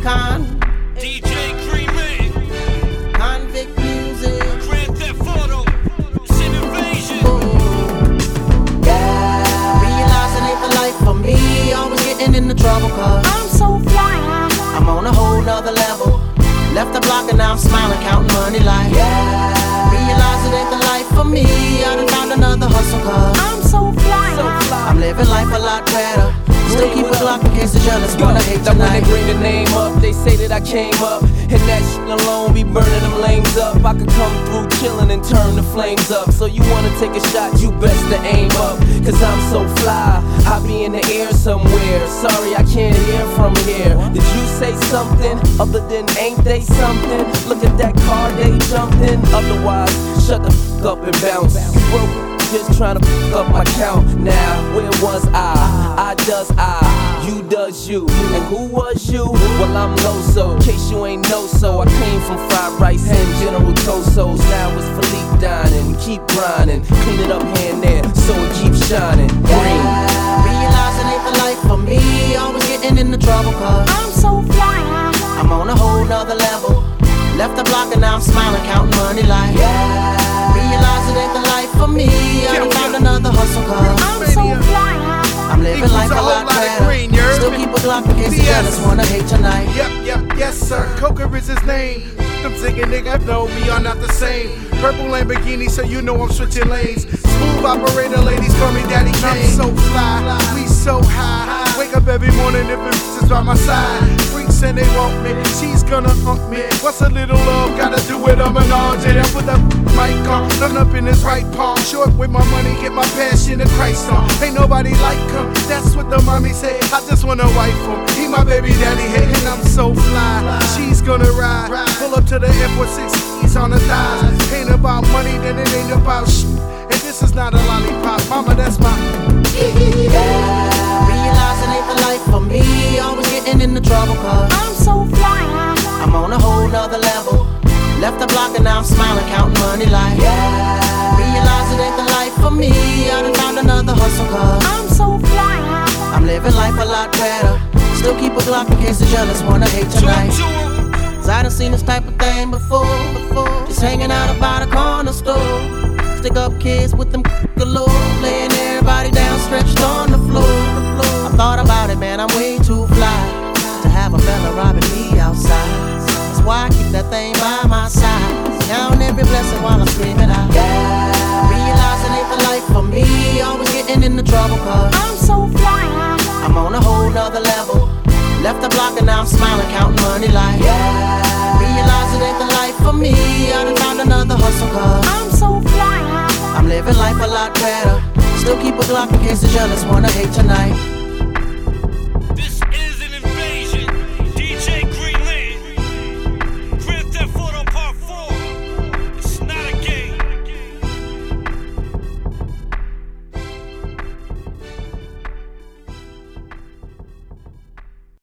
DJ Creamy, Convict music, Grand Theft Auto, Sin Invasion. Yeah, realizing ain't the life for me. Always getting into trouble cause I'm so fly. I'm on a whole nother level. Left the block and now I'm smiling, counting money like yeah. Realizing ain't the life for me. I done found another hustle cause I'm so fly. I'm living life a lot better. Still keep it locked in case the jealous wanna hate Now when they tonight. bring the name up, they say that I came up, and that shit alone be burning them lames up. I could come through chillin' and turn the flames up. So you wanna take a shot, you best to aim up, cause I'm so fly, I be in the air somewhere. Sorry I can't hear from here. Did you say something other than ain't they something? Look at that car they jumped in. Otherwise, shut the f up and bounce. You broke, just tryna f up my count. Now, where was I does I, you does you. And who was you? Well, I'm Loso, in case you ain't know so. I came from fried rice and General Tosos. Now it's Philippe dining, we keep grinding, clean it up here and there, so it keeps shining. Green. Realizing ain't the life for me. Always getting into trouble cause I'm so fly. I'm on a whole nother level. Left the block and now I'm smiling, counting money like yeah. Realizing ain't the life for me. I done found another hustle cause I'm so fly. I'm living life a lot better. Still keep a Glock in case the jealous wanna hate tonight. Yep, yes sir, Coca is his name. I'm thinking nigga, no, we are not the same. Purple Lamborghini, so you know I'm switching lanes. Smooth operator, ladies call me Daddy Kane. I'm so fly, we so high. Wake up every morning if it's by my side. Freaks and they want me, she's gonna hump me. What's a little love gotta do with a menage? And I put that mic on, nothing up in his right palm. Short with my money, get my passion and Christ on. Ain't nobody like him, that's what the mommy say. I just wanna wife him, he my baby daddy, hey, and I'm so fly. She's gonna ride, pull up to the airport, 6 on the thighs. Ain't about money, then it ain't about shit. And this is not a lollipop, mama, that's my yeah. Realizing ain't the life for me. Always getting into trouble cause I'm so fly. I'm on a whole nother level. Left the block and now I'm smiling, counting money like yeah. Realizing ain't the life for me. I done found another hustle cause I'm so fly. I'm living life a lot better. Still keep a Glock in case the jealous wanna hate tonight. Cause I done seen this type of thing before. Just hanging out about a corner store. Stick up kids with them galore, laying everybody down stretched on the floor. I thought about it, man, I'm way too fly to have a fella robbing me outside. That's why I keep that thing by my side, count every blessing while I'm screaming out yeah. Realizing ain't the life for me. Always getting into trouble cause I'm so fly. I'm on a whole nother level. Left the block and now I'm smiling, counting money like yeah. Realizing ain't the life for me. I done found another hustle cause I'm so fly. I'm living life a lot better. Still keep a Glock in case the jealous wanna hate tonight.